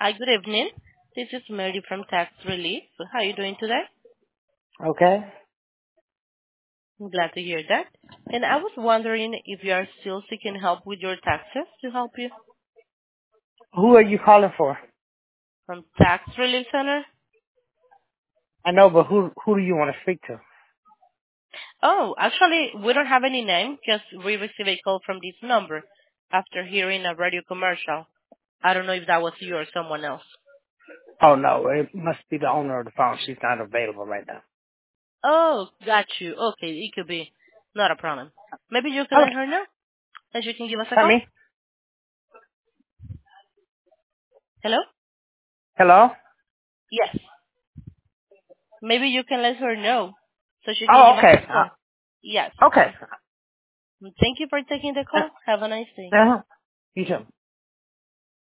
Hi, good evening. This is Mary from Tax Relief. How are you doing today? Okay. I'm glad to hear that. And I was wondering if you are still seeking help with your taxes to help you Who are you calling for? from Tax Relief Center. I know, but who do you want to speak to? Oh, actually, we don't have any name, just we received a call from this number after hearing a radio commercial. I don't know if that was you or someone else. Oh no, it must be the owner of the phone. She's not available right now. Oh, got you. Okay, it could be. Not a problem. Maybe you can let Okay. her know and she can give us a Tell call. me. Hello? Hello? Yes. Maybe you can let her know so she can Oh, give us okay. a call. Yes. Okay. Thank you for taking the call. Have a nice day. Uh-huh. You too.